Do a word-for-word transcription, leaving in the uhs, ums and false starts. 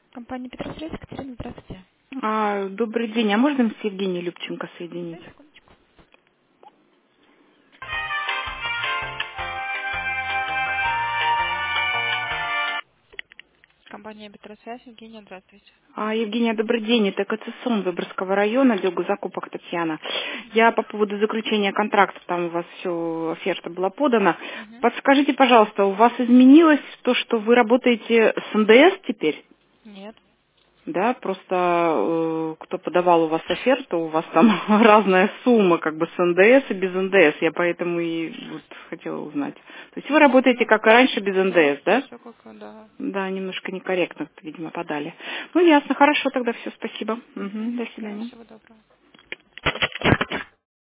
Компания Петросвязь, Екатерина, здравствуйте. А, добрый день. А можно с Евгенией Любченко Да, соединить? секундочку. Компания Петросвязь, Евгения, здравствуйте. А, Евгения, добрый день. Это КЦСОН Выборгского района, отдел закупок Татьяна. Я по поводу заключения контракта, там у вас все, оферта была подана. Угу. Подскажите, пожалуйста, у вас изменилось то, что вы работаете с эн дэ эс теперь? Нет. Да, просто э, кто подавал у вас оферту, у вас там разная сумма, как бы с эн дэ эс и без эн дэ эс, я поэтому и вот хотела узнать. То есть вы Нет, у работаете нас как и раньше без эн дэ эс, да? все как, да. Да, немножко некорректно, видимо, подали. Ну, ясно, хорошо, тогда все, спасибо. Мгм, Угу. до Да, свидания. всего доброго.